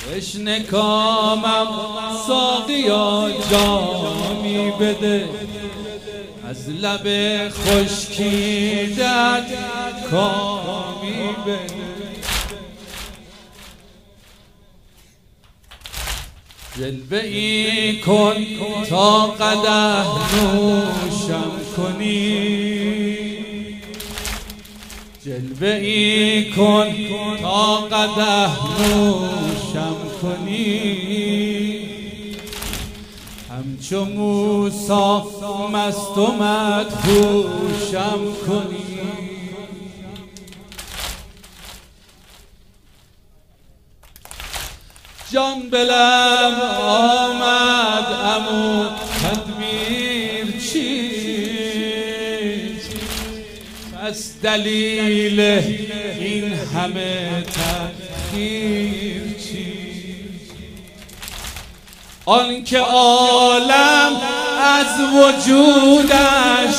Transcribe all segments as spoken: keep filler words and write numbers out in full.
تشنه کامم ساقیا جامی بده، از لب خشکیدت کامی بده. جلوه ای کن تا قدح نوشم کنی، جلوه ای کن تا قدح نوشم کنی. همچو موسی مست و مدهوشم کنی. جان به لب آمد اما تدبیر چیست؟ پس دلیل این همه تأخیر چیست؟ آن که عالم از وجودش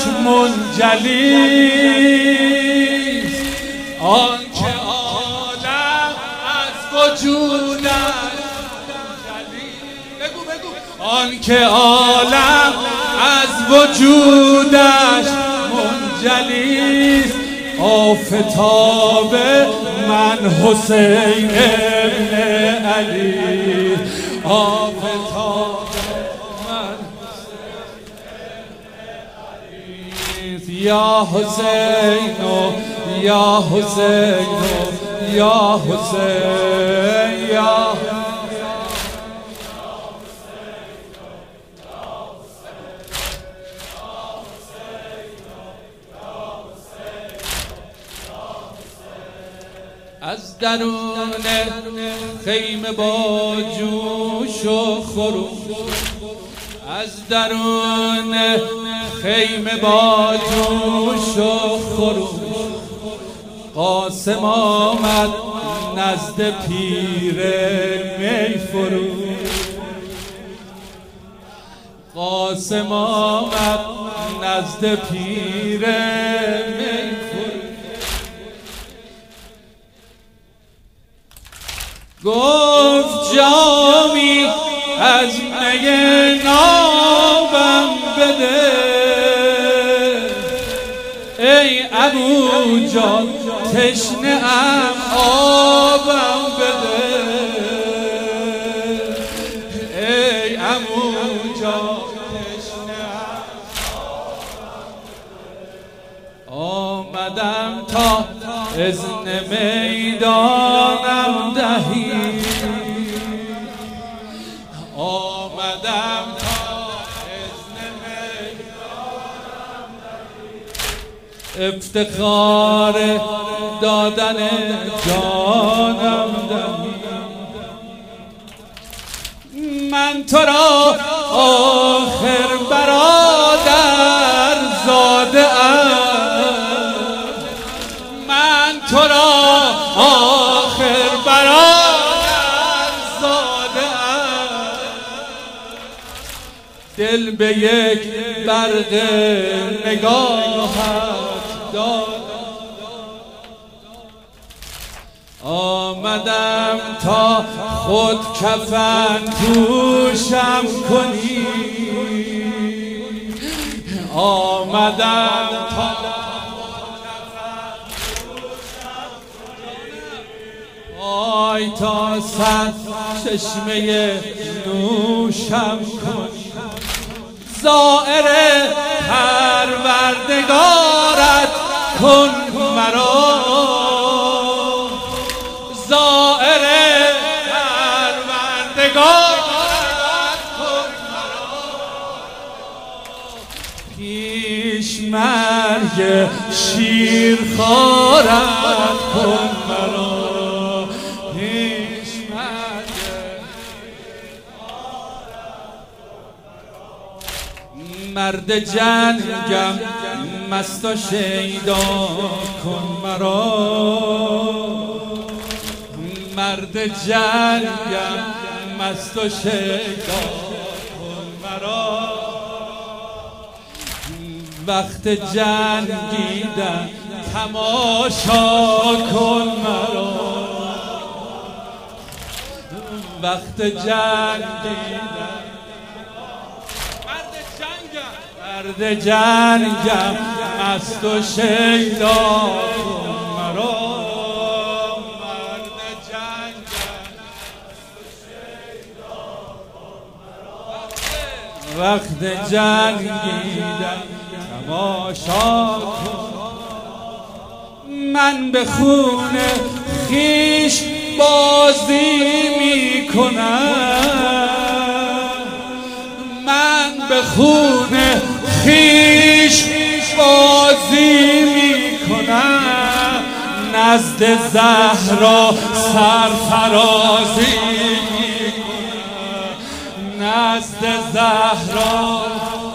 منجلیست، آن که عالم از وجودش آن که عالم از وجودش منجلیست. آفتاب من حسین ابن علی، آفتاب من حسین ابن علی. یا حسین یا حسین یا حسین یا از درون خیمه با جوش و خروش، از درون خیمه با جوش و خروش. قاسم آمد نزد پیر می فروش، قاسم آمد نزد پیر می فروش. گفت جامی از می نابم بده، ای ابو جان تشنه ام آبم بده، ای ابو جان تشنه ام آبم بده. آمدم تا اذن میدانم دهی، آمدم تا اذن میدانم دهی. افتخار دادن جانم دهی. من تو را آخر برادر زاده ام، من تو را آخر برادر زاده ام. دل به یک برق نگاهت دادم، آمدم تا خود کفن پوشم کنی، آمدم تا آی تا صد چشمه نوشم کنی. زائر پروردگارت کن مرا، زائر پروردگارت کن مرا. پیش مرگ شیرخوارت کن مرا، مرد جنگم مست و شیدا کن مرا، مرد جنگم مست و شیدا کن مرا. وقت جنگیدن تماشا کن مرا، وقت جنگیدم مرد جنگم مرد جنگم مست و شیدا کن مرا مرد جنگم مست و شیدا کن مرا وقت جنگیدم تماشا کن من به خون خیش بازی می کنم من به خون خیش بازی می کنم نزد زهرا سرفرازی می کنم نزد زهرا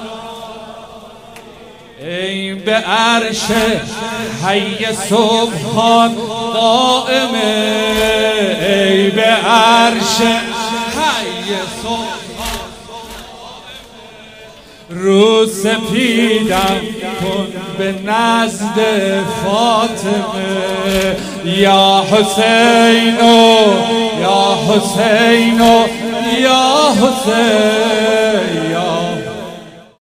ای به عرش حی سبحان قائمه ای به عرش حی سبحان رو سپیدم کن به نزد فاطمه یا حسینو یا حسینو یا حسین